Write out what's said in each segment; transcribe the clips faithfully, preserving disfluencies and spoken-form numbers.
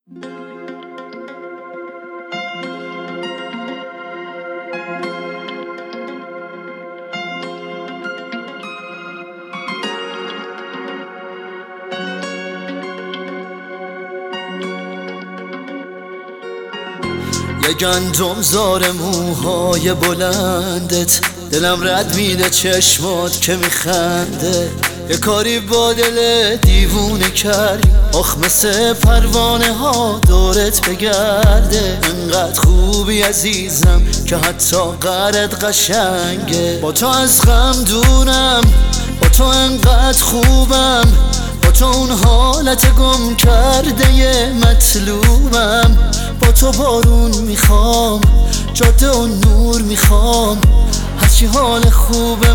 یه گندم زار موهای بلندت، دلم رد میده چشمات که میخنده. یه کاری با دل دیوونه کردی، آخ مثل پروانه ها دورت بگرده. انقدر خوبی عزیزم که حتی قرد قشنگه. با تو از غم دورم، با تو انقدر خوبم، با تو اون حالت گم کرده ی مطلوبم. با تو بارون میخوام، جاده و نور میخوام، هرچی حال خوب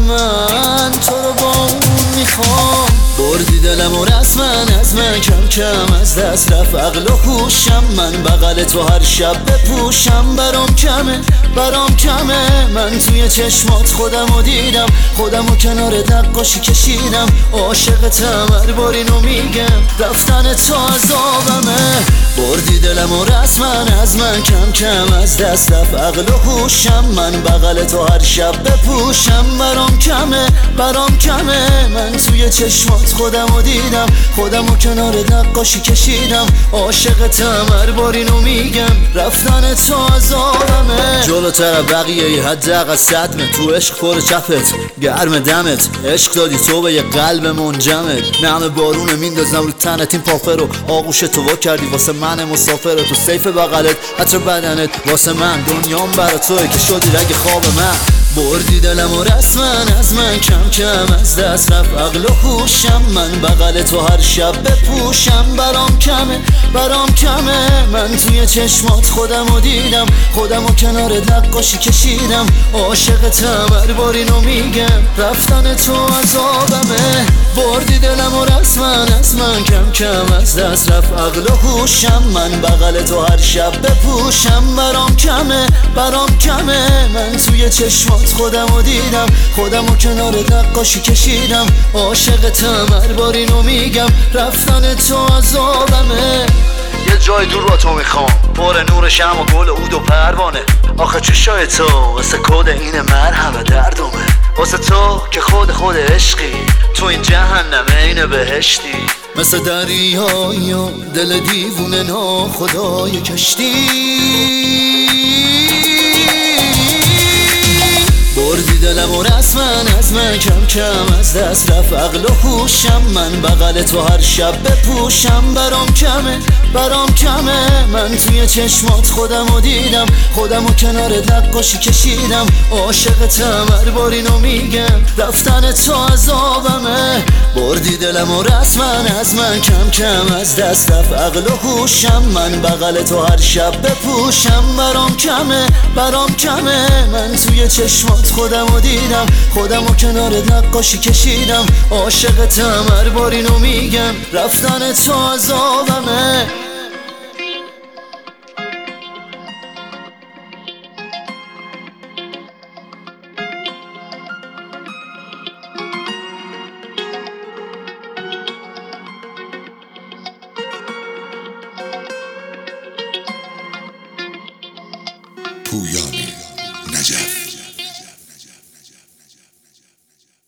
من تو رو با اون میخوام. بردی دلم و رسما از من کم کم از دست رفت عقل و هوشم. من بغل تو هر شب بپوشم، برام کمه برام کمه. من توی چشمات خودم و دیدم، خودم و کنار نقاشی کشیدم. عاشقتم هر بار اینو میگم، رفتن تو عذابمه. بردی دلم و رسما از من کم کم از دست رفت عقل و هوشم. من بغل تو هر شب بپوشم، برام کمه برام کمه. من توی چشمات خودم و دیدم، خودم و کنار نقاشی کشیدم. عاشقتم هر بار اینو میگم، رفتن تو عذابمه. جلوتر بقیه ی حداقل صدمه، تو عشق پر چپت گرم دمت. عشق دادی تو به یه قلب منجمد، نعم بارونه میندازم رو تنت. این پافه رو آغوش تو وا کردی واسه من مسافر. تو سیف بغلت عطر بدنت واسه من، دنیام برا توی که شدی رگ خواب من. بردی دلم و رسما از من کم کم از دست رفت عقل و هوشم. من بغل تو هر شب بپوشم، برام کمه برام کمه. من توی چشمات خودم و دیدم، خودم و کنار نقاشی کشیدم. عاشقتم هر بار اینو میگم، رفتن تو عذابمه. بردی دلم و رسما از من کم کم از دست رفت عقل و هوشم. من بغل تو هر شب بپوشم، برام کمه برام کمه. من توی چشمات خودم و دیدم، خودم و کنار نقاشی کشیدم. عاشقتم هر بار اینو میگم، رفتن تو عذابمه. یه جای دور با تو میخوام، پر نور شمع و گل عود و پروانه. آخه چشای تو واسه کد این مرهم دردمه. واسه تو که خود خود عشقی، تو این جهنم این بهشتی. مثل دریایی و دل دیوونه ناخدای کشتی. بردی دلم و رسما از من کم کم از دست رفت عقل و هوشم. من بغل تو هر شب بپوشم، برام کمه برام کمه. من توی چشمات خودم و دیدم، خودم و کنار نقاشی کشیدم. عاشقتم هر بار اینو میگم، رفتن تو عذابمه. بردی دلم و رسما از من کم کم از دست رفت عقل و هوشم. من بغل تو هر شب بپوشم، برام کمه برام کمه. من توی چشمات خودم و دیدم، خودم و کنار نقاشی کشیدم. عاشقتم هر بار اینو میگم، رفتن تو عذابمه. پویا